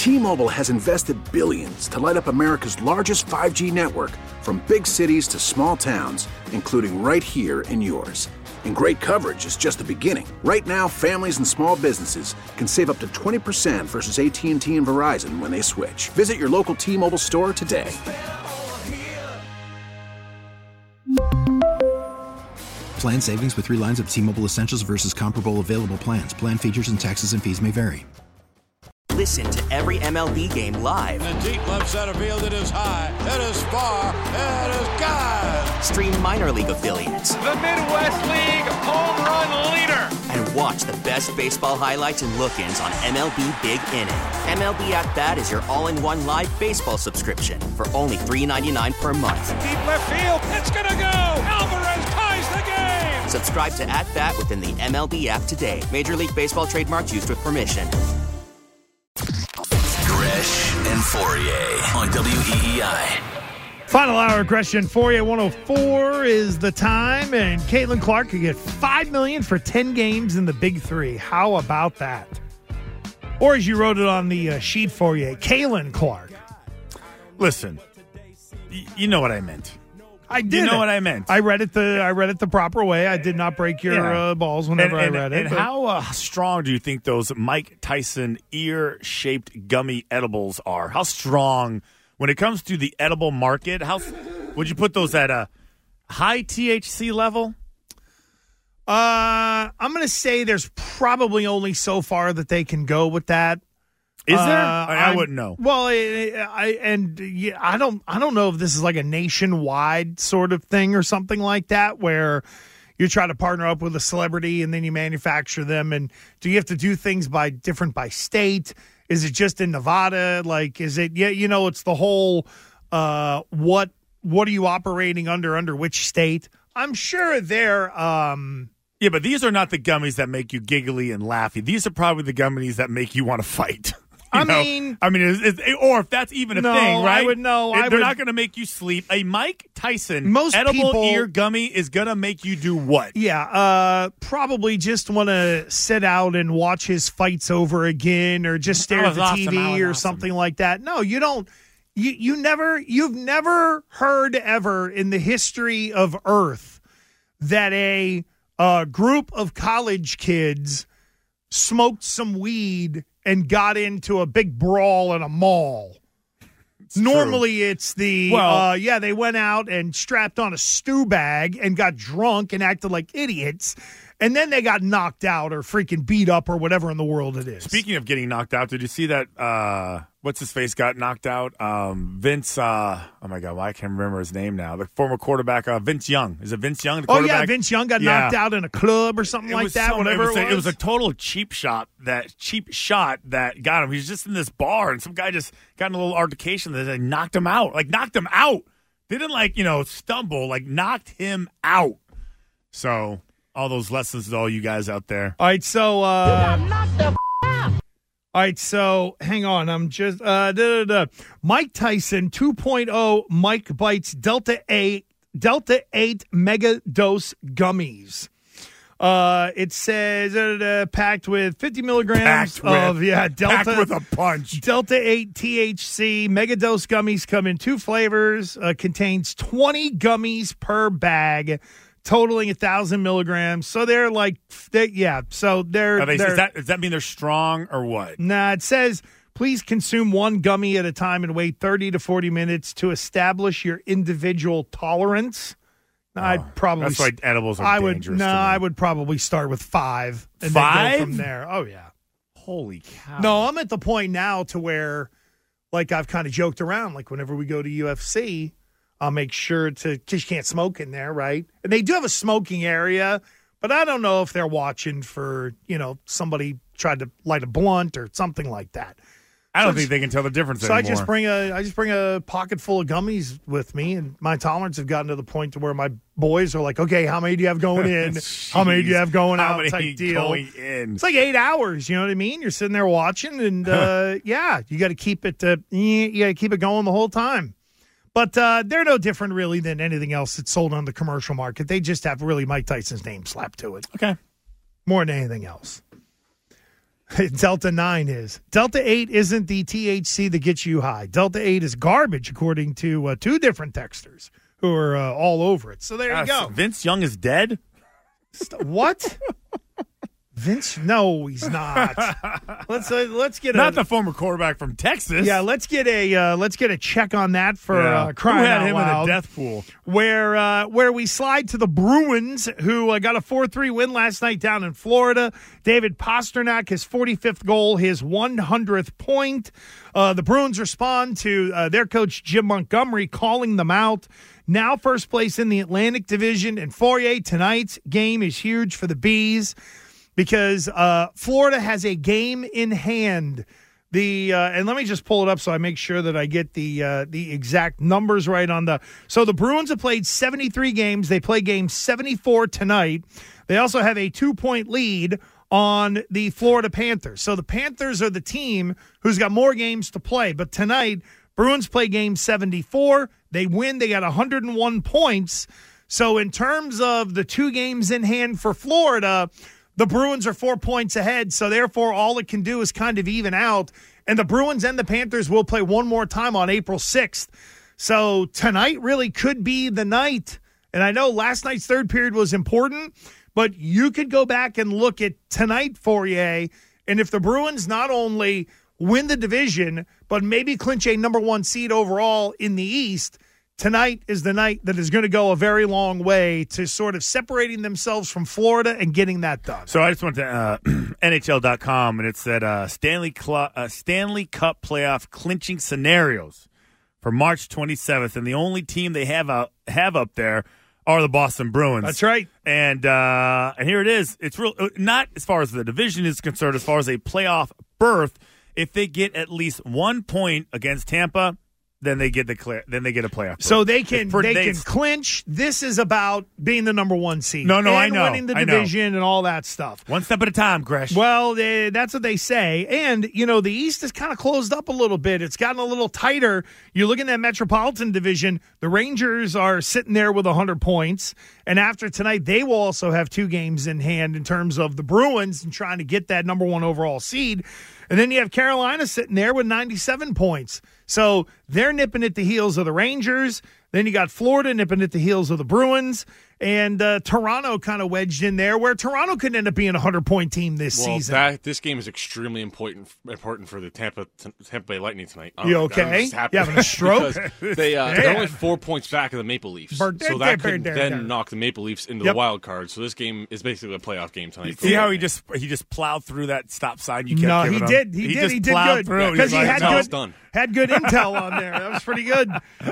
T-Mobile has invested billions to light up America's largest 5G network, from big cities to small towns, including right here in yours. And great coverage is just the beginning. Right now, families and small businesses can save up to 20% versus AT&T and Verizon when they switch. Visit your local T-Mobile store today. Plan savings with 3 lines of T-Mobile Essentials versus comparable available plans. Plan features and taxes and fees may vary. Listen to every MLB game live. In the deep left center field, it is high, it is far, it is gone. Stream minor league affiliates. The Midwest League home run leader. And watch the best baseball highlights and look-ins on MLB Big Inning. MLB At Bat is your all-in-one live baseball subscription for only $3.99 per month. Deep left field, it's gonna go. Alvarez ties the game. Subscribe to At Bat within the MLB app today. Major League Baseball trademarks used with permission. Gresh and Fauria on WEEI. Final hour, Gresh and Fauria 104 is the time, and Caitlin Clark could get $5 million for 10 games in the Big Three. How about that? Or as you wrote it on the sheet for you, Caitlin Clark. Listen, you know what I meant. I did. You know what I meant. I read it the proper way. I did not break your balls whenever I read it. And how strong do you think those Mike Tyson ear-shaped gummy edibles are? How strong, when it comes to the edible market, how would you put those at a high THC level? I'm going to say there's probably only so far that they can go with that. Is there? I wouldn't know. Well, I don't know if this is like a nationwide sort of thing or something like that, where you try to partner up with a celebrity and then you manufacture them. And do you have to do things different by state? Is it just in Nevada? Like, is it? Yeah, it's the whole what are you operating under which state? I'm sure they're. Yeah, but these are not the gummies that make you giggly and laughy. These are probably the gummies that make you want to fight. Or if that's even a thing, right? I would know. They're not going to make you sleep. A Mike Tyson edible ear gummy is going to make you do what? Yeah, probably just want to sit out and watch his fights over again, or just stare at the TV or something like that. No, you don't. You've never heard ever in the history of Earth that a group of college kids smoked some weed and got into a big brawl in a mall. Normally it's they went out and strapped on a stew bag and got drunk and acted like idiots, and then they got knocked out or freaking beat up or whatever in the world it is. Speaking of getting knocked out, did you see that what's his face got knocked out? Vince, oh my God, I can't remember his name now. The former quarterback, Vince Young. Is it Vince Young? The quarterback? Oh yeah, Vince Young got knocked out in a club or something like that. It was a total cheap shot that got him. He was just in this bar, and some guy just got in a little altercation that knocked him out. Like, knocked him out. Didn't stumble. Like, knocked him out. So all those lessons to all you guys out there. All right, so all right, so hang on. I'm just Mike Tyson 2.0 Mike Bites Delta 8 Mega Dose Gummies. It says packed with 50 milligrams of Delta. Packed with a punch. Delta 8 THC Mega Dose Gummies come in 2 flavors. Contains 20 gummies per bag, totaling 1,000 milligrams. So they're does that mean they're strong or what? Nah, it says please consume 1 gummy at a time and wait 30 to 40 minutes to establish your individual tolerance. I'd probably that's why edibles are dangerous. I would probably start with 5 and 5? then go from there. Oh yeah. Holy cow. No, I'm at the point now to where, like, I've kind of joked around, like whenever we go to UFC, I'll make sure because you can't smoke in there, right? And they do have a smoking area, but I don't know if they're watching for, somebody tried to light a blunt or something like that. I don't think they can tell the difference anymore. So I just bring a pocket full of gummies with me, and my tolerance have gotten to the point to where my boys are like, okay, how many do you have going in? How many do you have going out? Type deal. Going in? It's like 8 hours. You know what I mean? You're sitting there watching, and you got to keep it. You got to keep it going the whole time. But they're no different, really, than anything else that's sold on the commercial market. They just have really Mike Tyson's name slapped to it. Okay. More than anything else. Delta 9 is. Delta 8 isn't the THC that gets you high. Delta 8 is garbage, according to two different texters who are all over it. So there you go. Vince Young is dead? What? Vince? No, he's not. Let's get not the former quarterback from Texas. Yeah, let's get a check on that for crying Who had out him loud. in the death pool? Where we slide to the Bruins, who got a 4-3 win last night down in Florida. David Pastrnak, his 45th goal, his 100th point. The Bruins respond to their coach Jim Montgomery calling them out. Now first place in the Atlantic Division, and Fourier, tonight's game is huge for the Bees because Florida has a game in hand. And let me just pull it up so I make sure that I get the exact numbers right on the. So the Bruins have played 73 games. They play game 74 tonight. They also have a 2-point lead on the Florida Panthers. So the Panthers are the team who's got more games to play. But tonight, Bruins play game 74. They win. They got 101 points. So in terms of the 2 games in hand for Florida, the Bruins are 4 points ahead. So therefore, all it can do is kind of even out. And the Bruins and the Panthers will play one more time on April 6th. So tonight really could be the night. And I know last night's third period was important, but you could go back and look at tonight, Fourier, and if the Bruins not only win the division, but maybe clinch a number 1 seed overall in the East, tonight is the night that is going to go a very long way to sort of separating themselves from Florida and getting that done. So I just went to NHL.com, and it said Stanley Cup playoff clinching scenarios for March 27th, and the only team they have up there are the Boston Bruins. That's right. And here it is. It's real, not as far as the division is concerned, as far as a playoff berth. If they get at least 1 point against Tampa, then they get a playoff berth. So they can clinch. This is about being the number 1 seed. No, and I know. winning the division and all that stuff. One step at a time, Gresh. Well, that's what they say. And, the East is kind of closed up a little bit. It's gotten a little tighter. You look in that Metropolitan Division, the Rangers are sitting there with 100 points. And after tonight, they will also have 2 games in hand in terms of the Bruins and trying to get that number 1 overall seed. And then you have Carolina sitting there with 97 points. So they're nipping at the heels of the Rangers. Then you got Florida nipping at the heels of the Bruins. And Toronto kind of wedged in there, where Toronto could end up being a 100-point team this season. This game is extremely important for the Tampa Bay Lightning tonight. You okay? You having a stroke? They're only 4 points back of the Maple Leafs. So that could then knock the Maple Leafs into the wild card. So this game is basically a playoff game tonight. See how he just plowed through that stop sign you kept No, giving he him? did. He did good. Because he had good intel on there. That was pretty good.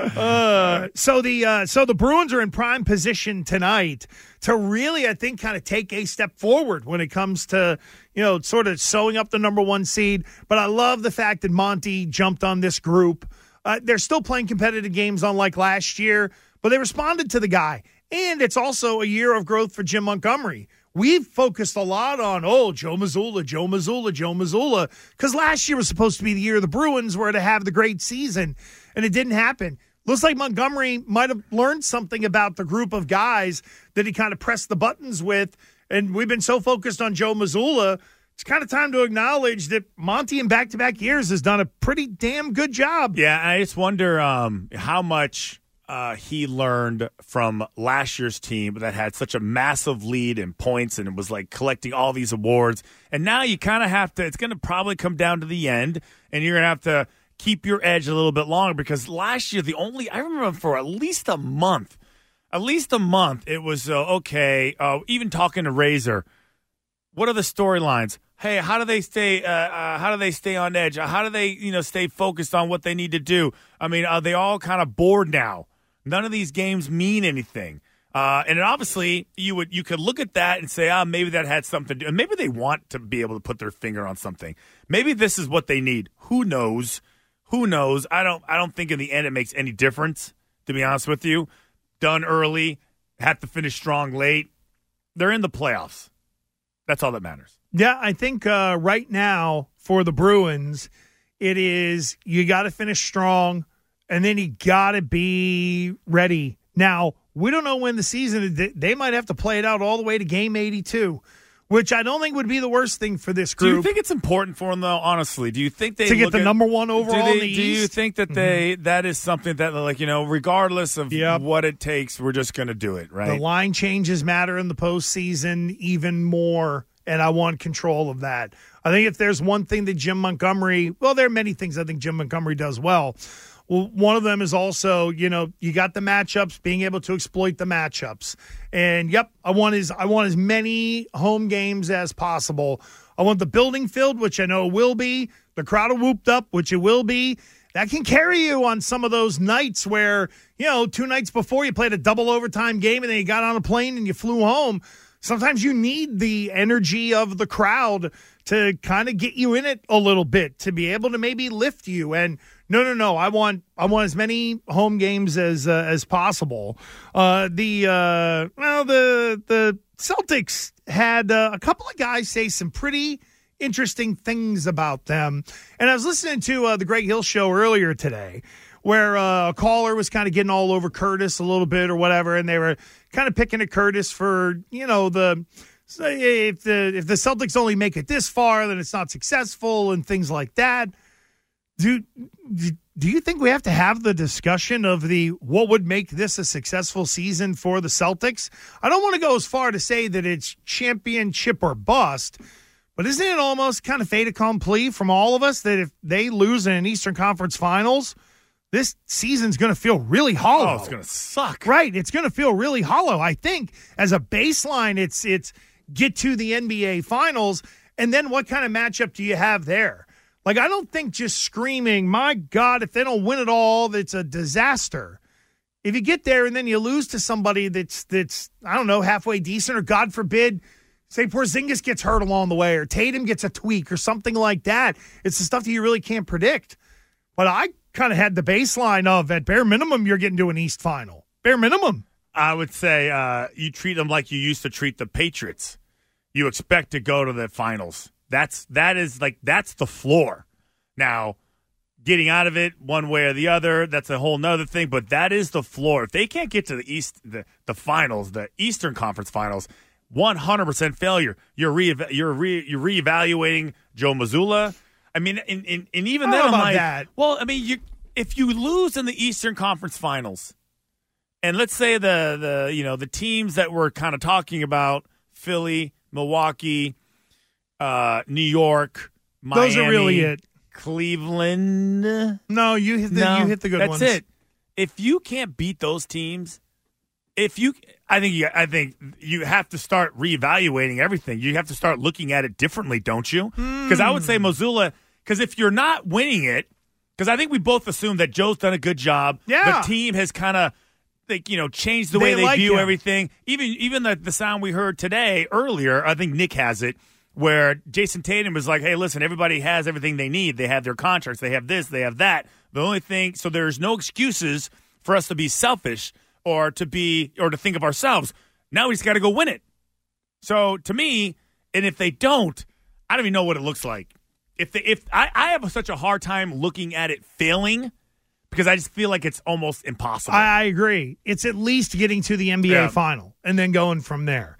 So the Bruins are in prime position tonight to really, I think, kind of take a step forward when it comes to, sort of sewing up the number 1 seed. But I love the fact that Monty jumped on this group. They're still playing competitive games unlike last year, but they responded to the guy. And it's also a year of growth for Jim Montgomery. We've focused a lot on, Joe Mazzulla, because last year was supposed to be the year the Bruins were to have the great season, and it didn't happen. Looks like Montgomery might have learned something about the group of guys that he kind of pressed the buttons with, and we've been so focused on Joe Mazzulla, it's kind of time to acknowledge that Monty in back-to-back years has done a pretty damn good job. Yeah, I just wonder how much he learned from last year's team that had such a massive lead in points and it was like collecting all these awards. And now you kind of have to – it's going to probably come down to the end, and you're going to have to – keep your edge a little bit longer, because last year I remember for at least a month it was even talking to Razor, what are the storylines? Hey, how do they stay on edge? How do they stay focused on what they need to do? I mean, are they all kind of bored now? None of these games mean anything. And obviously you could look at that and say, maybe that had something to do, and maybe they want to be able to put their finger on something. Maybe this is what they need. Who knows? I don't think in the end it makes any difference, to be honest with you. Done early, have to finish strong late. They're in the playoffs. That's all that matters. Yeah, I think right now for the Bruins, it is you got to finish strong, and then you got to be ready. Now, we don't know when the season – they might have to play it out all the way to game 82. which I don't think would be the worst thing for this group. Do you think it's important for them, though, honestly? Do you think they to get the number one overall in the East? Do you think that that is something that, like, regardless of what it takes, we're just going to do it, right? The line changes matter in the postseason even more, and I want control of that. I think if there's one thing that Jim Montgomery – well, there are many things I think Jim Montgomery does well. Well, one of them is also, you got the matchups, being able to exploit the matchups. And, I want as many home games as possible. I want the building filled, which I know it will be. The crowd whooped up, which it will be. That can carry you on some of those nights where, 2 nights before you played a double overtime game and then you got on a plane and you flew home. Sometimes you need the energy of the crowd to kind of get you in it a little bit, to be able to maybe lift you. And no, I want as many home games as possible. The Celtics had a couple of guys say some pretty interesting things about them. And I was listening to the Greg Hill show earlier today, where a caller was kind of getting all over Curtis a little bit or whatever, and they were kind of picking at Curtis for, if the Celtics only make it this far, then it's not successful and things like that. Do you think we have to have the discussion of what would make this a successful season for the Celtics? I don't want to go as far to say that it's championship or bust, but isn't it almost kind of fait accompli from all of us that if they lose in an Eastern Conference Finals, this season's going to feel really hollow? Oh, it's going to suck. Right, it's going to feel really hollow. I think as a baseline, it's get to the NBA Finals, and then what kind of matchup do you have there? Like, I don't think just screaming, my God, if they don't win it all, that's a disaster. If you get there and then you lose to somebody that's I don't know, halfway decent, or God forbid, say Porzingis gets hurt along the way, or Tatum gets a tweak or something like that, it's the stuff that you really can't predict. But I kind of had the baseline of, at bare minimum, you're getting to an East Final. Bare minimum. I would say you treat them like you used to treat the Patriots. You expect to go to the finals. That's the floor. Now, getting out of it one way or the other, that's a whole nother thing, but that is the floor. If they can't get to the finals, the Eastern Conference Finals, 100% failure. You're reevaluating Joe Mazzulla. I mean, and even then, I'm like, that. Well, I mean, if you lose in the Eastern Conference Finals, and let's say the teams that we're kind of talking about, Philly, Milwaukee, New York, Miami, those are really it. Cleveland. No, you hit the good ones. That's it. If you can't beat those teams, I think you have to start reevaluating everything. You have to start looking at it differently, don't you? Because I would say Mazzulla. Because if you're not winning it, because I think we both assume that Joe's done a good job. Yeah. The team has kind of, changed the way they view everything. Even the sound we heard today earlier, I think Nick has it, where Jason Tatum was like, hey, listen, everybody has everything they need. They have their contracts. They have this. They have that. The only thing, so there's no excuses for us to be selfish or to think of ourselves. Now we just got to go win it. So to me, and if they don't, I don't even know what it looks like. If I have such a hard time looking at it failing, because I just feel like it's almost impossible. I agree. It's at least getting to the NBA final and then going from there.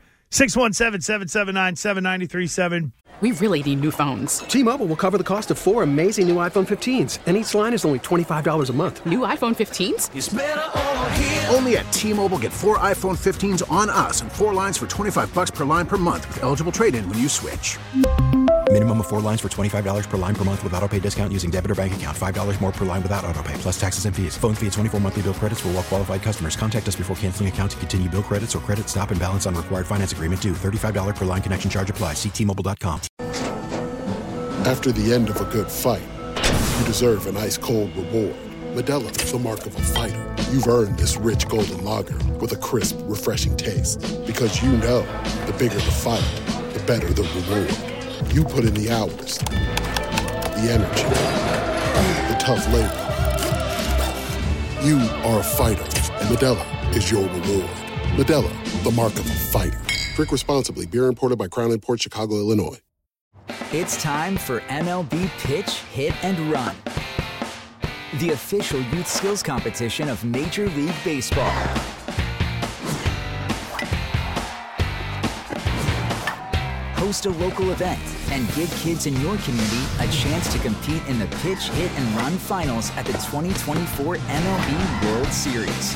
617-779-7937. We really need new phones. T-Mobile will cover the cost of 4 amazing new iPhone 15s, and each line is only $25 a month. New iPhone 15s? It's better over here. Only at T-Mobile, get 4 iPhone 15s on us and 4 lines for $25 per line per month with eligible trade-in when you switch. Minimum of 4 lines for $25 per line per month with autopay discount using debit or bank account. $5 more per line without autopay, plus taxes and fees. Phone fee at 24 monthly bill credits for well-qualified customers. Contact us before canceling account to continue bill credits or credit stop and balance on required finance agreement due. $35 per line connection charge applies. See T-Mobile.com. After the end of a good fight, you deserve an ice-cold reward. Modelo is the mark of a fighter. You've earned this rich golden lager with a crisp, refreshing taste. Because you know, the bigger the fight, the better the reward. You put in the hours, the energy, the tough labor. You are a fighter, and Modelo is your reward. Modelo, the mark of a fighter. Drink responsibly. Beer imported by Crown Imports, Chicago, Illinois. It's time for MLB Pitch, Hit, and Run, the official youth skills competition of Major League Baseball. host a local event, and give kids in your community a chance to compete in the Pitch, Hit, and Run Finals at the 2024 MLB World Series.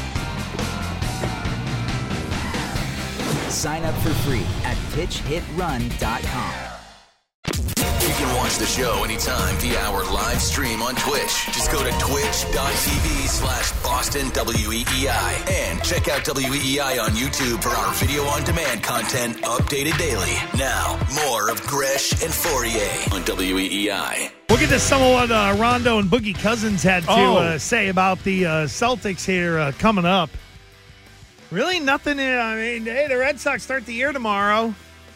Sign up for free at pitchhitrun.com. You can watch the show anytime via our live stream on Twitch. Just go to twitch.tv/BostonWEEI and check out WEEI on YouTube for our video on demand content updated daily. Now, more of Gresh and Fourier on WEEI. We'll get to some of what Rondo and Boogie Cousins had to say about the Celtics here coming up. Really nothing. I mean, hey, the Red Sox start the year tomorrow.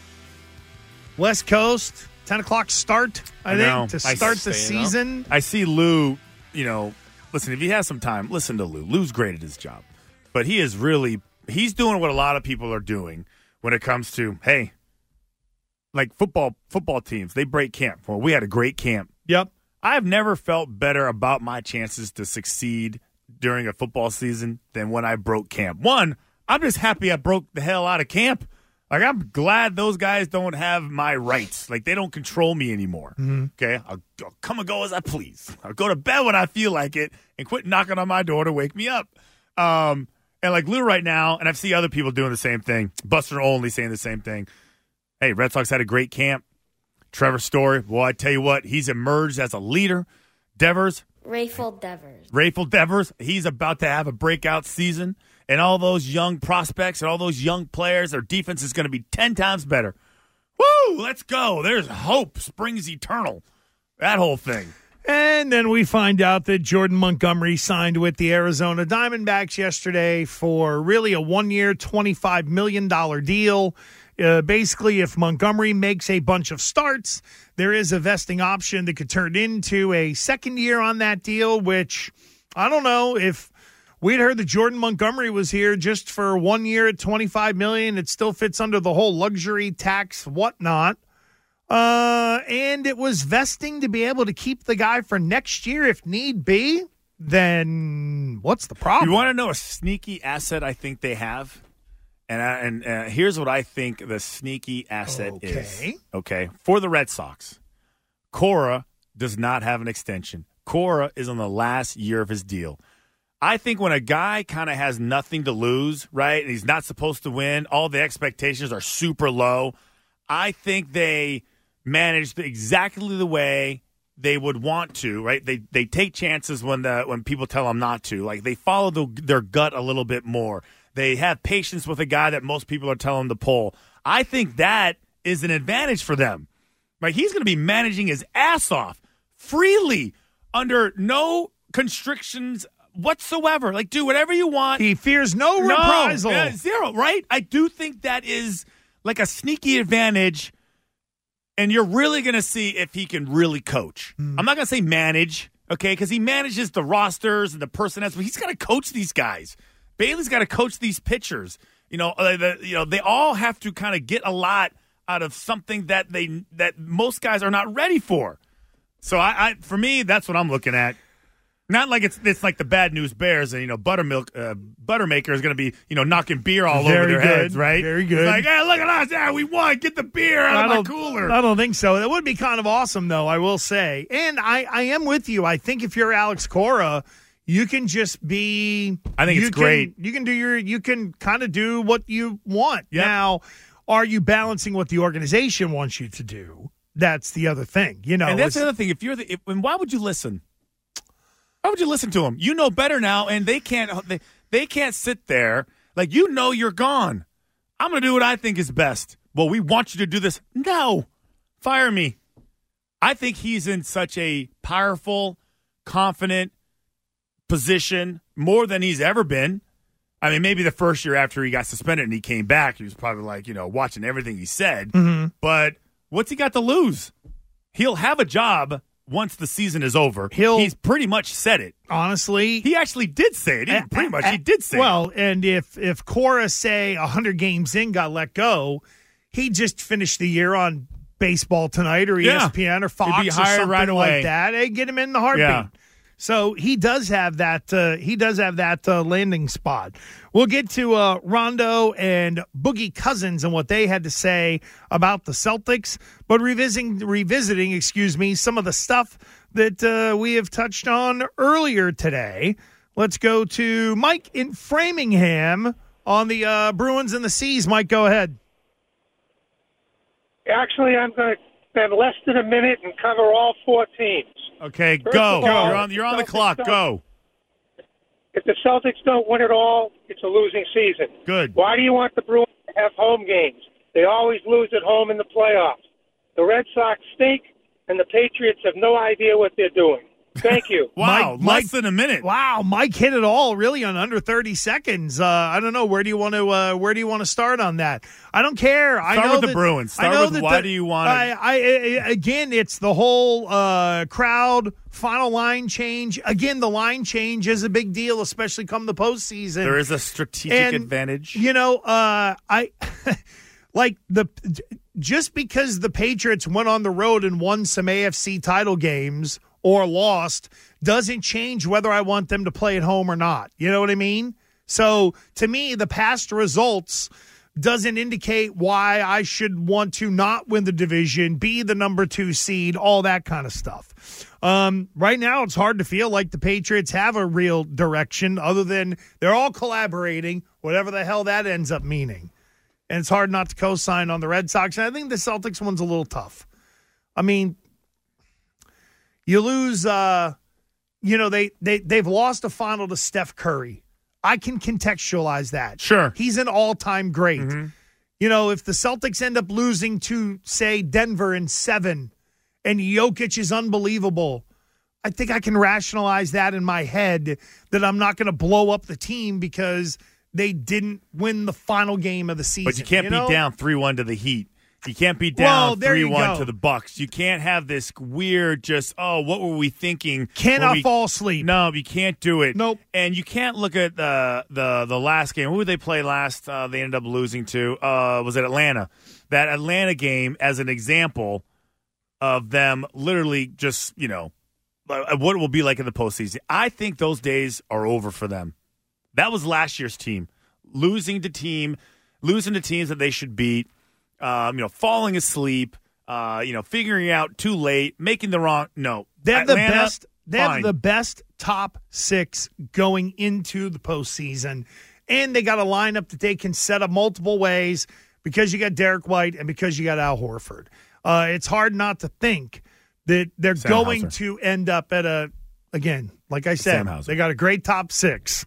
West Coast. 10 o'clock start, I think, to start the season. I see Lou, listen, if he has some time, listen to Lou. Lou's great at his job. But he's doing what a lot of people are doing when it comes to, hey, like football teams, they break camp. Well, we had a great camp. Yep. I have never felt better about my chances to succeed during a football season than when I broke camp. One, I'm just happy I broke the hell out of camp. Like, I'm glad those guys don't have my rights. Like, they don't control me anymore. Mm-hmm. Okay? I'll come and go as I please. I'll go to bed when I feel like it and quit knocking on my door to wake me up. And like Lou right now, and I see other people doing the same thing. Buster Olney saying the same thing. Hey, Red Sox had a great camp. Trevor Story, well, I tell you what, he's emerged as a leader. Rafael Devers. He's about to have a breakout season. And all those young prospects and all those young players, their defense is going to be 10 times better. Woo! Let's go. There's hope. Springs eternal. That whole thing. And then we find out that Jordan Montgomery signed with the Arizona Diamondbacks yesterday for really a 1-year, $25 million deal. Basically, if Montgomery makes a bunch of starts, there is a vesting option that could turn into a second year on that deal, which I don't know if we'd heard that Jordan Montgomery was here just for 1 year at $25 million. It still fits under the whole luxury tax whatnot. And it was vesting to be able to keep the guy for next year if need be. Then what's the problem? You want to know a sneaky asset I think they have? And here's what I think the sneaky asset is. Okay. For the Red Sox, Cora does not have an extension. Cora is on the last year of his deal. I think when a guy kind of has nothing to lose, right, and he's not supposed to win, all the expectations are super low, I think they managed exactly the way they would want to, right? They take chances when people tell them not to. Like, they follow their gut a little bit more. They have patience with a guy that most people are telling them to pull. I think that is an advantage for them. Like, he's going to be managing his ass off freely under no constrictions whatsoever. Like, do whatever you want. He fears no reprisal. Zero, right? I do think that is like a sneaky advantage, and you're really going to see if he can really coach. I'm not going to say manage, okay, because he manages the rosters and the personnel, but he's got to coach these guys. Bailey's got to coach these pitchers. They all have to kind of get a lot out of something that most guys are not ready for. So for me, that's what I'm looking at. Not like it's like the Bad News Bears and Buttermaker is going to be knocking beer all over their heads, right? Very good. It's like, hey, look at us, yeah, we won. Get the beer out of my cooler. I don't think so. That would be kind of awesome, though. I will say, and I am with you. I think if you're Alex Cora, you can just be. I think it's great. You can kind of do what you want. Yep. Now, are you balancing what the organization wants you to do? That's the other thing. And that's the other thing. Why would you listen? Why would you listen to them? You know better now, and they can't sit there like you're gone. I'm going to do what I think is best. Well, we want you to do this. No, fire me. I think he's in such a powerful, confident position, more than he's ever been. I mean, maybe the first year after he got suspended and he came back, he was probably like, watching everything he said. Mm-hmm. But what's he got to lose? He'll have a job once the season is over. He's pretty much said it. Honestly. He actually did say it. He did say it. Well, and if Cora, say, 100 games in, got let go, he just finished the year on Baseball Tonight or ESPN or Fox or something right away. Like that. Hey, get him in the heartbeat. Yeah. So he does have that. Landing spot. We'll get to Rondo and Boogie Cousins and what they had to say about the Celtics. But revisiting, some of the stuff that we have touched on earlier today. Let's go to Mike in Framingham on the Bruins and the Seas. Mike, go ahead. Actually, I'm going to spend less than a minute and cover all 4 teams. Okay, go. You're on the clock. Go. If the Celtics don't win it all, it's a losing season. Good. Why do you want the Bruins to have home games? They always lose at home in the playoffs. The Red Sox stink, and the Patriots have no idea what they're doing. Thank you. Wow, Mike, less than a minute. Wow, Mike hit it all really on under 30 seconds. I don't know, where do you want to start on that? I don't care. Start with the Bruins. Start with why do you want to? Again, it's the whole crowd final line change. Again, the line change is a big deal, especially come the postseason. There is a strategic advantage. Just because the Patriots went on the road and won some AFC title games or lost doesn't change whether I want them to play at home or not. You know what I mean? So to me, the past results doesn't indicate why I should want to not win the division, be the number 2 seed, all that kind of stuff. Right now, it's hard to feel like the Patriots have a real direction other than they're all collaborating, whatever the hell that ends up meaning. And it's hard not to co-sign on the Red Sox. And I think the Celtics one's a little tough. I mean, you lose, they've lost a final to Steph Curry. I can contextualize that. Sure. He's an all-time great. Mm-hmm. If the Celtics end up losing to, say, Denver in 7 and Jokic is unbelievable, I think I can rationalize that in my head that I'm not going to blow up the team because they didn't win the final game of the season. But you can't be down 3-1 to the Heat. You can't be down 3-1 to the Bucks. You can't have this weird what were we thinking? Cannot fall asleep. No, you can't do it. Nope. And you can't look at the last game. Who did they play last? They ended up losing to. Was it Atlanta? That Atlanta game as an example of them literally just, what it will be like in the postseason. I think those days are over for them. That was last year's team. Losing to teams that they should beat. Falling asleep, figuring out too late, making the wrong. No, they have Atlanta, the best. They have the best top 6 going into the postseason, and they got a lineup that they can set up multiple ways because you got Derek White and because you got Al Horford. It's hard not to think that they're going to end up at like I said, they got a great top 6.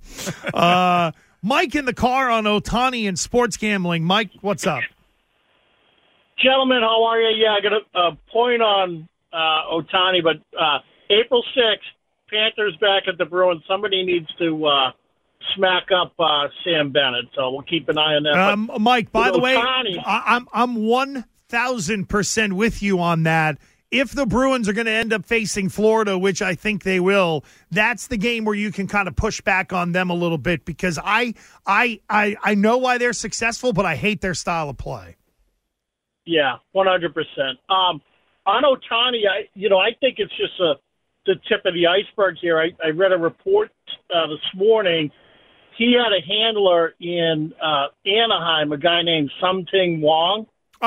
Mike in the car on Ohtani and sports gambling. Mike, what's up? Gentlemen, how are you? Yeah, I got a point on Ohtani, but April 6th, Panthers back at the Bruins. Somebody needs to smack up Sam Bennett, so we'll keep an eye on that. Mike, by the way, I'm 1,000% with you on that. If the Bruins are going to end up facing Florida, which I think they will, that's the game where you can kind of push back on them a little bit because I know why they're successful, but I hate their style of play. Yeah, 100%. On Ohtani, I think it's just the tip of the iceberg here. I read a report this morning. He had a handler in Anaheim, a guy named Something Wong. Come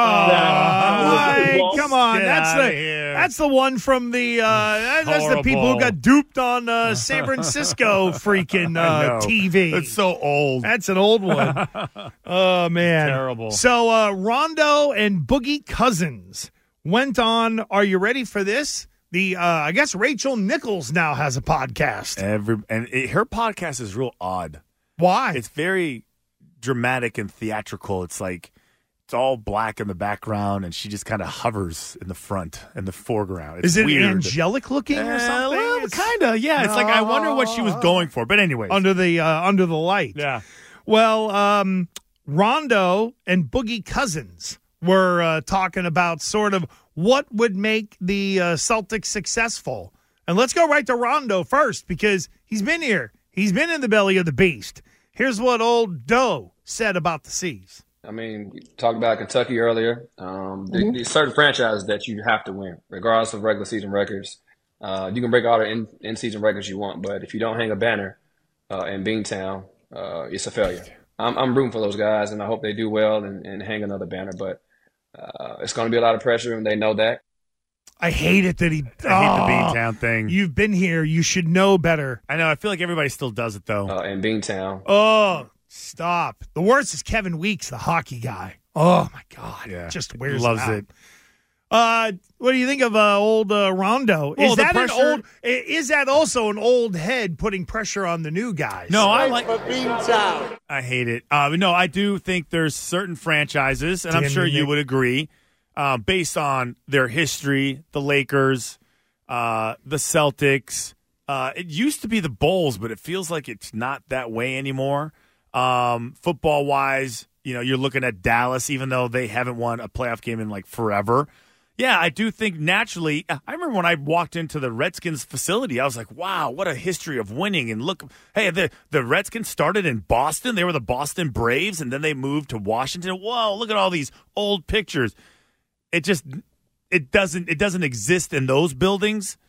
on! That's the one from the that's the people who got duped on San Francisco freaking TV. That's so old. That's an old one. Oh man, terrible. So Rondo and Boogie Cousins went on. Are you ready for this? I guess Rachel Nichols now has a podcast. Her podcast is real odd. Why? It's very dramatic and theatrical. It's like. It's all black in the background, and she just kind of hovers in the front and the foreground. It's weird. Angelic looking or something? Well, kind of, yeah. It's like I wonder what she was going for. But anyways. Under the light. Yeah. Well, Rondo and Boogie Cousins were talking about sort of what would make the Celtics successful. And let's go right to Rondo first because he's been here. He's been in the belly of the beast. Here's what old Doe said about the C's. I mean, you talked about Kentucky earlier. There's certain franchises that you have to win, regardless of regular season records. You can break all the in-season records you want, but if you don't hang a banner in Beantown, it's a failure. I'm rooting for those guys, and I hope they do well and hang another banner, but it's going to be a lot of pressure, and they know that. I hate it that he. I hate the Beantown thing. You've been here. You should know better. I know. I feel like everybody still does it, though. In Beantown. Oh, stop. The worst is Kevin Weeks, the hockey guy. Oh, my God. Yeah. Just wears Loves it out. it. What do you think of old Rondo? Well, Is that also an old head putting pressure on the new guys? No, I like Beantown. I hate it. No, I do think there's certain franchises, and I'm sure you would agree, based on their history, the Lakers, the Celtics. It used to be the Bulls, but it feels like it's not that way anymore. Football-wise, you're looking at Dallas, even though they haven't won a playoff game in, forever. Yeah, I do think naturally. I remember when I walked into the Redskins facility, I was like, wow, what a history of winning. And look, hey, the Redskins started in Boston. They were the Boston Braves, and then they moved to Washington. Whoa, look at all these old pictures. It doesn't exist in those buildings.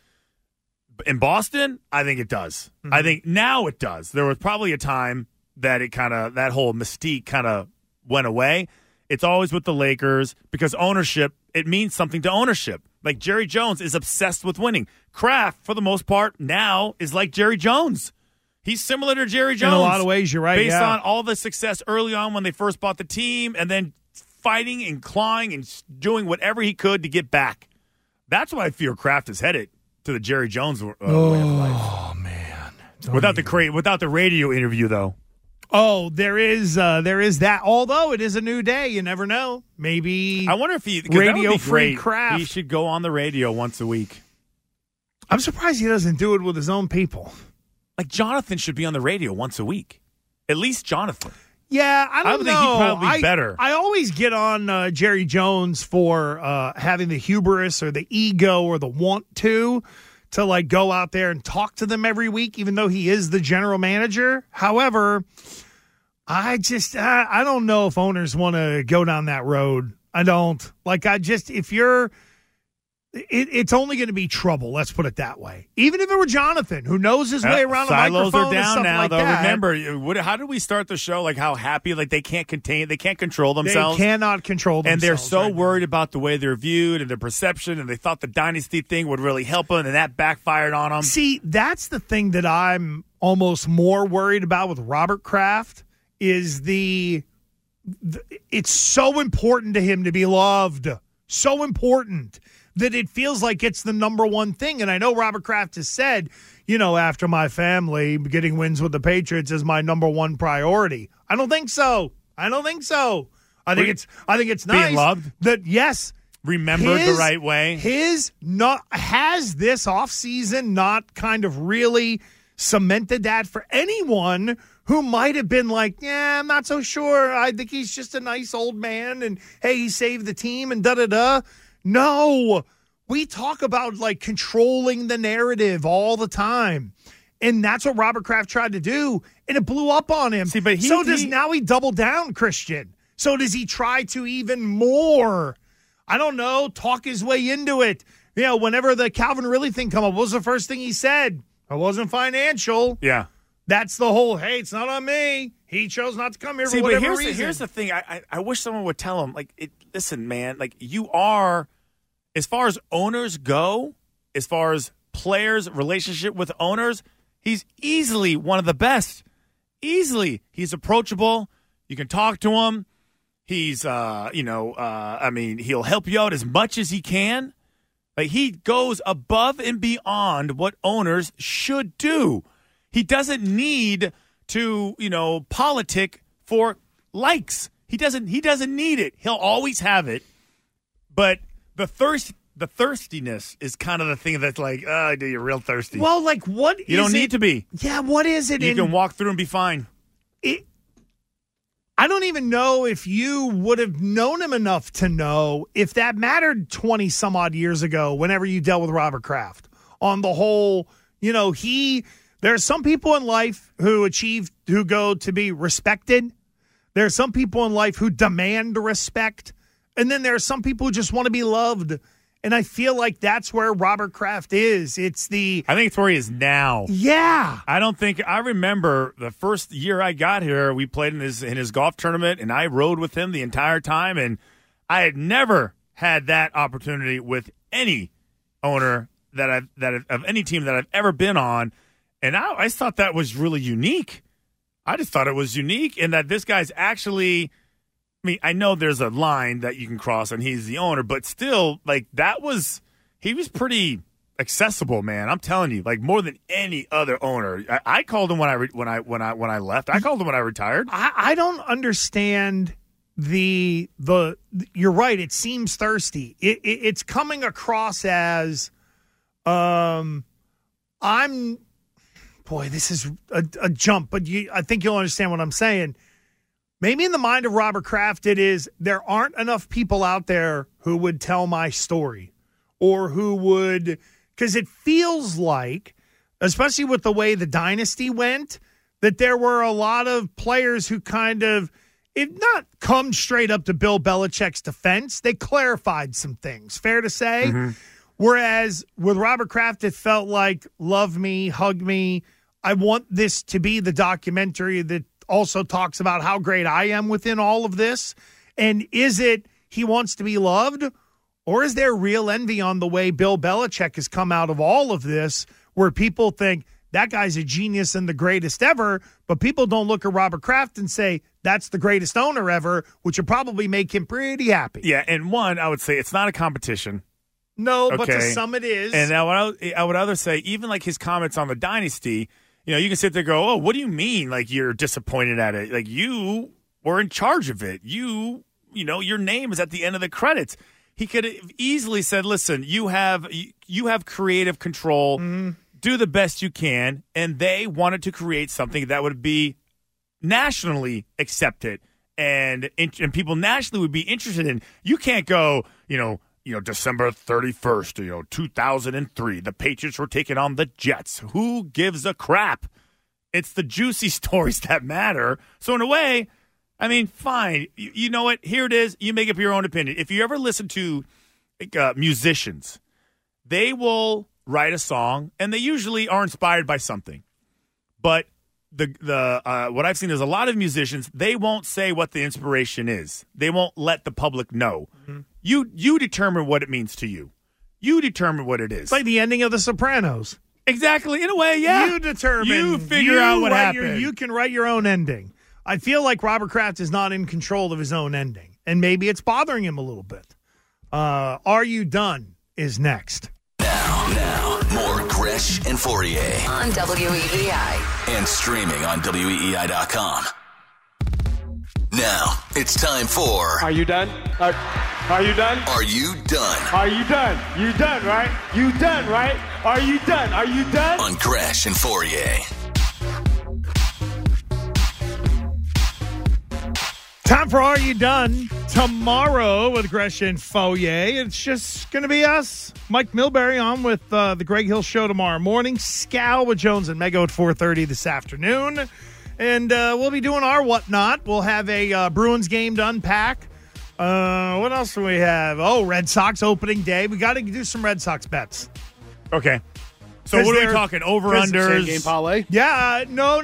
In Boston, I think it does. Mm-hmm. I think now it does. There was probably a time that that whole mystique kind of went away. It's always with the Lakers because ownership, it means something to ownership. Like Jerry Jones is obsessed with winning. Kraft, for the most part, now is like Jerry Jones. He's similar to Jerry Jones. In a lot of ways, you're right. Based on all the success early on when they first bought the team and then fighting and clawing and doing whatever he could to get back. That's why I feel Kraft is headed to the Jerry Jones way of life. Oh, man. Without the radio interview, though. Oh, there is that. Although it is a new day, you never know. Maybe I wonder if radio-free Kraft. He should go on the radio once a week. I'm surprised he doesn't do it with his own people. Like Jonathan should be on the radio once a week. At least Jonathan. Yeah, I don't know. think he'd probably be better. I always get on Jerry Jones for having the hubris or the ego or the want to go out there and talk to them every week, even though he is the general manager. However, I don't know if owners want to go down that road. I don't. It's only going to be trouble. Let's put it that way. Even if it were Jonathan, who knows his way around a microphone silos are down and stuff now, like though. that. Remember, how did we start the show? Like how happy, they can't control themselves. They cannot control themselves. And they're so worried about the way they're viewed and their perception, and they thought the dynasty thing would really help them, and that backfired on them. See, that's the thing that I'm almost more worried about with Robert Kraft is it's so important to him to be loved. So important that it feels like it's the number one thing. And I know Robert Kraft has said, after my family, getting wins with the Patriots is my number one priority. I don't think so. I think it's nice being loved. That yes, remembered the right way. Has this offseason not kind of really cemented that for anyone who might have been like, yeah, I'm not so sure. I think he's just a nice old man, and hey, he saved the team and da-da-da. No, we talk about controlling the narrative all the time. And that's what Robert Kraft tried to do, and it blew up on him. See, but now he double down, Christian. So does he try to even more, I don't know, talk his way into it? Whenever the Calvin Ridley thing come up, what was the first thing he said? It wasn't financial. Yeah. That's the whole, hey, it's not on me. He chose not to come here for whatever reason. Here's the thing. I wish someone would tell him, listen, man, you are, as far as owners go, as far as players' relationship with owners, he's easily one of the best. Easily. He's approachable. You can talk to him. He's, he'll help you out as much as he can. He goes above and beyond what owners should do. He doesn't need to, politic for likes. He doesn't need it. He'll always have it. But the thirstiness is kind of the thing that's you're real thirsty. Well, what is it? You don't need to be. Yeah, what is it? You can walk through and be fine. I don't even know if you would have known him enough to know if that mattered 20 some odd years ago whenever you dealt with Robert Kraft on the whole, there are some people in life who go to be respected. There are some people in life who demand respect. And then there are some people who just want to be loved. And I feel like that's where Robert Kraft is. I think it's where he is now. Yeah. I remember the first year I got here, we played in his golf tournament, and I rode with him the entire time, and I had never had that opportunity with any owner of any team that I've ever been on. And I thought that was really unique. I just thought it was unique in that this guy's actually, I know there's a line that you can cross and he's the owner, but still, he was pretty accessible, man. I'm telling you, more than any other owner. I called him when I left. I called him when I retired. I don't understand the you're right. It seems thirsty. It's coming across as, this is a jump, but I think you'll understand what I'm saying. Maybe in the mind of Robert Kraft, it is there aren't enough people out there who would tell my story or who would, because it feels like, especially with the way the dynasty went, that there were a lot of players who kind of, if not come straight up to Bill Belichick's defense, they clarified some things. Fair to say? Mm-hmm. Whereas with Robert Kraft, it felt like, love me, hug me. I want this to be the documentary that also talks about how great I am within all of this. And is it he wants to be loved? Or is there real envy on the way Bill Belichick has come out of all of this, where people think that guy's a genius and the greatest ever, but people don't look at Robert Kraft and say that's the greatest owner ever, which would probably make him pretty happy. Yeah, and one, I would say it's not a competition. No, but to some it is. And I would other say, even his comments on the dynasty, you can sit there and go, oh, what do you mean? You're disappointed at it? You were in charge of it. Your name is at the end of the credits. He could have easily said, listen, you have creative control. Mm-hmm. Do the best you can. And they wanted to create something that would be nationally accepted and people nationally would be interested in. You can't go, December 31st, 2003, the Patriots were taking on the Jets. Who gives a crap? It's the juicy stories that matter. So in a way, fine. You know what? Here it is. You make up your own opinion. If you ever listen to musicians, they will write a song, and they usually are inspired by something. But what I've seen is a lot of musicians, they won't say what the inspiration is. They won't let the public know. Mm-hmm. You determine what it means to you. You determine what it is. It's like the ending of The Sopranos. Exactly. In a way, yeah. You determine. You figure out what happened. You can write your own ending. I feel like Robert Kraft is not in control of his own ending, and maybe it's bothering him a little bit. Are You Done is next. Now, more Gresh and Fourier on WEEI and streaming on WEEI.com. Now, it's time for... Are you done? Are you done? Are you done? Are you done? You done, right? You done, right? Are you done? Are you done? On Gresh and Fourier. Time for Are You Done? Tomorrow with Gresh and Fourier. It's just going to be us. Mike Milbury on with the Greg Hill Show tomorrow morning. Scal with Jones and Mego at 4:30 this afternoon. And we'll be doing our whatnot. We'll have a Bruins game to unpack. What else do we have? Oh, Red Sox opening day. We got to do some Red Sox bets. Okay. So what are we talking? Over-unders? Same game parlay? Yeah. No.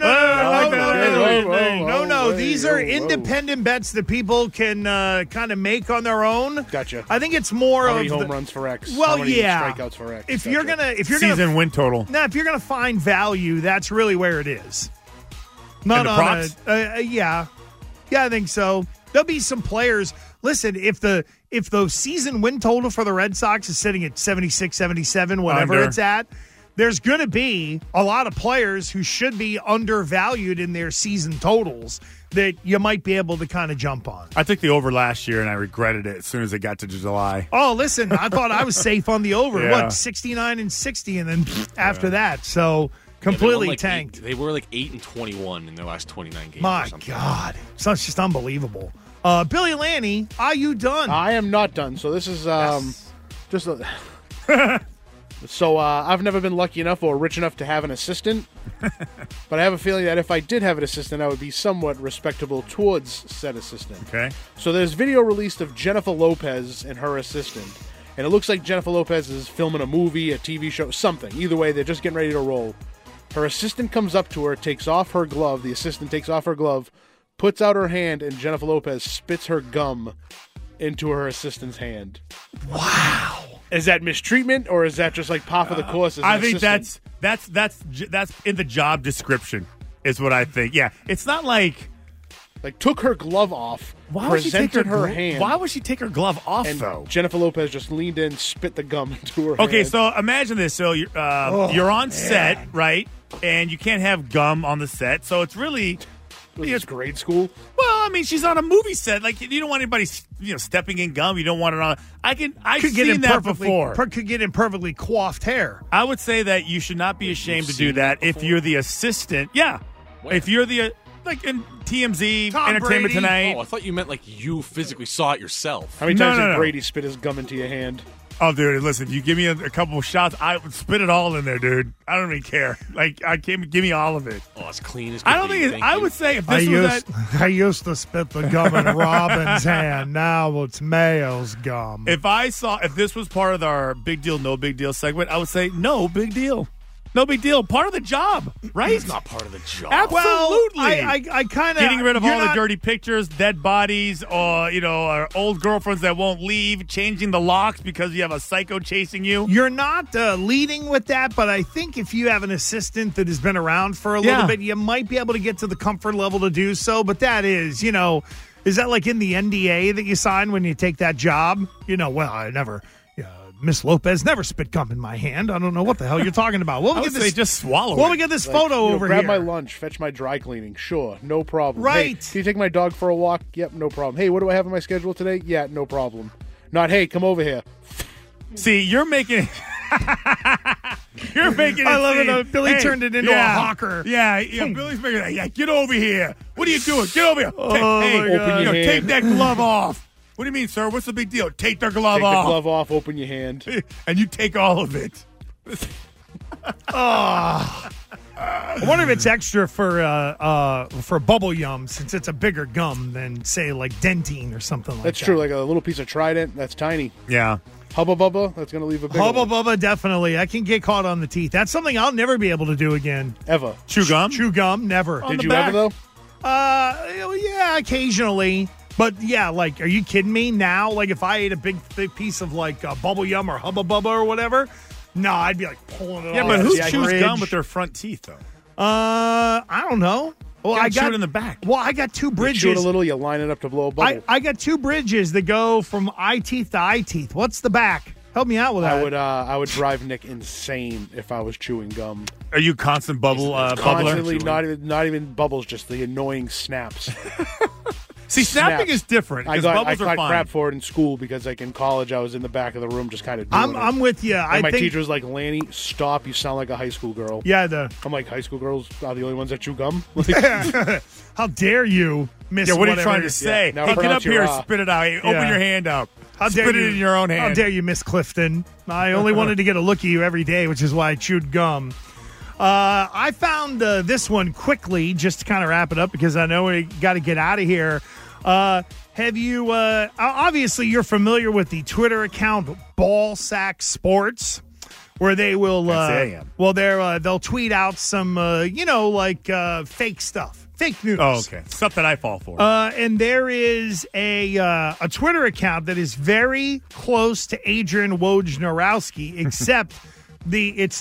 These are independent bets that people can kind of make on their own. Gotcha. I think it's more How many home runs for X? Well, How many yeah. strikeouts for X? If you're gonna season win total. Now, if you're gonna find value, that's really where it is. Not on props? Yeah, I think so. There'll be some players. Listen, if the season win total for the Red Sox is sitting at 76, 77, whatever it's at, there's going to be a lot of players who should be undervalued in their season totals that you might be able to kind of jump on. I took the over last year, and I regretted it as soon as it got to July. Oh, listen, I thought I was safe on the over. Yeah. 69 and 60, and then after that, so completely tanked. They were 8-21 in their last 29 games. My God. So it's just unbelievable. Billy Lanny, are you done? I am not done. So this is just a... So I've never been lucky enough or rich enough to have an assistant, but I have a feeling that if I did have an assistant, I would be somewhat respectable towards said assistant. Okay. So there's video released of Jennifer Lopez and her assistant, and it looks like Jennifer Lopez is filming a movie, a TV show, something. Either way, they're just getting ready to roll. Her assistant comes up to her, takes off her glove. The assistant takes off her glove, puts out her hand, and Jennifer Lopez spits her gum into her assistant's hand. Wow. Is that mistreatment, or is that just like par for the course? I think that's in the job description is what I think. Yeah, it's not like took her glove off, presented her hand. Why would she take her glove off, and though? Jennifer Lopez just leaned in, spit the gum into her hand. Okay, so imagine this. So you're on set, right? And you can't have gum on the set, so it's really... It's grade school. Well, I mean, she's on a movie set. Like, you don't want anybody, stepping in gum. You don't want it on. I've seen that before. Could get in perfectly coiffed hair. I would say that you should not be ashamed to do that if you're the assistant. Yeah, if you're the like in TMZ, Tom Entertainment Brady. Tonight. Oh, I thought you meant like you physically saw it yourself. How many times did Brady spit his gum into your hand? Oh, dude, listen, you give me a couple of shots, I would spit it all in there, dude. I don't even care. Like, give me all of it. Oh, it's clean as I don't think I would say if this was I used to spit the gum in Robin's hand. Now it's Mayo's gum. If this was part of our big deal, no big deal segment, I would say no big deal. No big deal. Part of the job, right? It's not part of the job. Absolutely. Well, I kind of getting rid of all the dirty pictures, dead bodies, or our old girlfriends that won't leave, changing the locks because you have a psycho chasing you. You're not leading with that, but I think if you have an assistant that has been around for a little bit, you might be able to get to the comfort level to do so. But that is, is that like in the NDA that you sign when you take that job? Well, I never. Miss Lopez never spit gum in my hand. I don't know what the hell you're talking about. I would say just swallow it. Well, we get this photo over grab here. Grab my lunch, fetch my dry cleaning. Sure, no problem. Right. Hey, can you take my dog for a walk? Yep, no problem. Hey, what do I have on my schedule today? Yeah, no problem. Not, hey, come over here. See, you're making... You're making it. I love it. Billy turned it into a hawker. Yeah, Billy's making it. Yeah, get over here. What are you doing? Get over here. Open your hand. Take that glove off. What do you mean, sir? What's the big deal? Take the glove off. Take the glove off, open your hand. And you take all of it. I wonder if it's extra for bubble yum, since it's a bigger gum than, say, like Dentine or something like that. That's true. Like a little piece of Trident, that's tiny. Yeah. Hubba Bubba, that's going to leave a big Hubba one. Bubba, definitely. I can get caught on the teeth. That's something I'll never be able to do again. Ever. Chew gum? Chew gum, never. Did you ever, though? Yeah, occasionally. But, yeah, like, are you kidding me now? Like, if I ate a big thick piece of, like, bubble yum or Hubba Bubba or whatever, no, I'd be, like, pulling it off. Yeah, but who chews gum with their front teeth, though? I don't know. Well, I got it in the back. Well, I got two bridges. You chew it a little, you line it up to blow a bubble. I got two bridges that go from eye teeth to eye teeth. What's the back? Help me out with that. I would drive Nick insane if I was chewing gum. Are you constant bubbler? Constantly, not even bubbles, just the annoying snaps. See, snapping is different. I got crap for it in school because, like, in college, I was in the back of the room just kind of doing it. I'm with you. And my teacher was like, Lanny, stop. You sound like a high school girl. Yeah, I'm like, high school girls are the only ones that chew gum? How dare you, miss? Yeah, what are you trying to say? Yeah. Hey, get up here, spit it out. Hey, open your hand up. Spit it in your own hand. How dare you, Miss Clifton? I only wanted to get a look at you every day, which is why I chewed gum. I found this one quickly, just to kind of wrap it up, because I know we got to get out of here. Have you, obviously you're familiar with the Twitter account Ballsack Sports, where they will, they'll tweet out some, fake stuff. Fake news. Oh, okay. Stuff that I fall for. And there is a Twitter account that is very close to Adrian Wojnarowski, except it's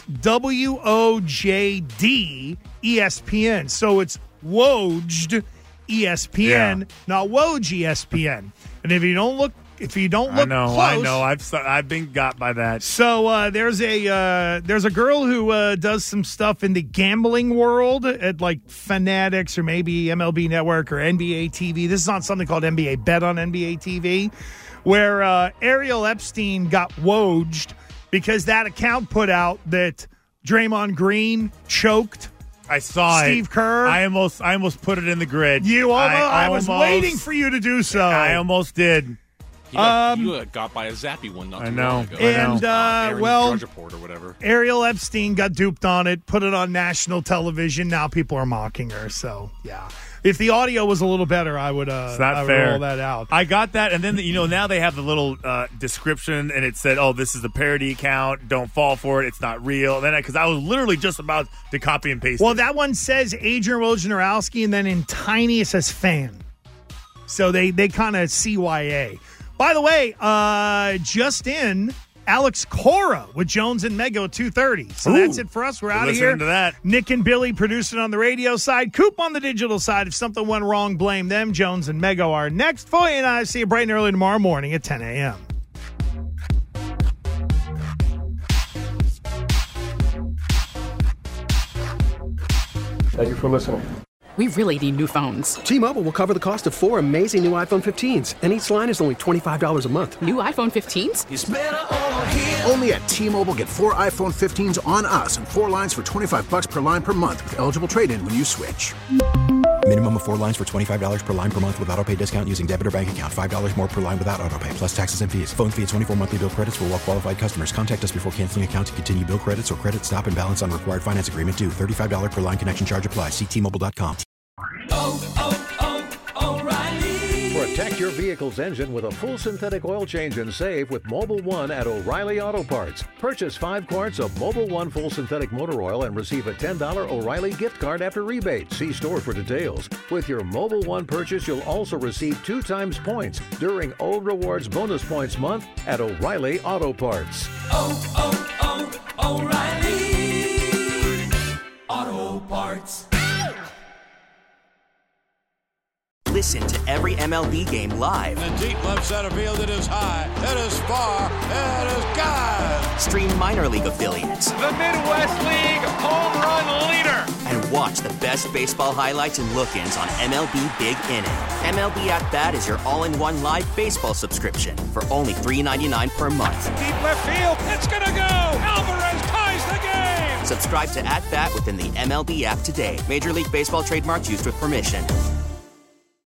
WOJD ESPN. So it's Wojed ESPN, not Woj ESPN. And if you don't look close, I know. I've been got by that. So there's a girl who does some stuff in the gambling world at like Fanatics or maybe MLB Network or NBA TV. This is on something called NBA Bet on NBA TV, where Ariel Epstein got wojed because that account put out that Draymond Green choked. I saw Steve Kerr. I almost put it in the grid. I was waiting for you to do so. I almost did. He got by a Zappy one not too long ago. And, Georgia Port or whatever. Ariel Epstein got duped on it, put it on national television. Now people are mocking her. So, yeah. If the audio was a little better, I would roll that out. I got that, and then now they have the little description, and it said, "Oh, this is a parody account. Don't fall for it. It's not real." And then because I was literally just about to copy and paste. Well, that one says Adrian Wojnarowski, and then in tiny it says fan. So they kind of CYA. By the way, just in. Alex Cora with Jones and Mego 2:30. So that's it for us. We're out of here. To that. Nick and Billy producing on the radio side. Coop on the digital side. If something went wrong, blame them. Jones and Mego are next. Foy and I see you bright and early tomorrow morning at 10 a.m. Thank you for listening. We really need new phones. T-Mobile will cover the cost of 4 amazing new iPhone 15s, and each line is only $25 a month. New iPhone 15s? It's better over here. Only at T-Mobile, get 4 iPhone 15s on us and 4 lines for $25 per line per month with eligible trade-in when you switch. Minimum of 4 lines for $25 per line per month with autopay discount using debit or bank account. $5 more per line without autopay, plus taxes and fees. Phone fee at 24 monthly bill credits for well-qualified customers. Contact us before canceling account to continue bill credits or credit stop and balance on required finance agreement due. $35 per line connection charge applies. See T-Mobile.com. O'Reilly. Protect your vehicle's engine with a full synthetic oil change and save with Mobil 1 at O'Reilly Auto Parts. Purchase 5 quarts of Mobil 1 full synthetic motor oil and receive a $10 O'Reilly gift card after rebate. See store for details. With your Mobil 1 purchase, you'll also receive 2 times points during O Rewards Bonus Points Month at O'Reilly Auto Parts. O'Reilly Auto Parts. Listen to every MLB game live. In the deep left center field, it is high, it is far, it is gone. Stream minor league affiliates. The Midwest League home run leader. And watch the best baseball highlights and look-ins on MLB Big Inning. MLB At Bat is your all-in-one live baseball subscription for only $3.99 per month. Deep left field, it's gonna go. Alvarez ties the game. Subscribe to At Bat within the MLB app today. Major League Baseball trademarks used with permission.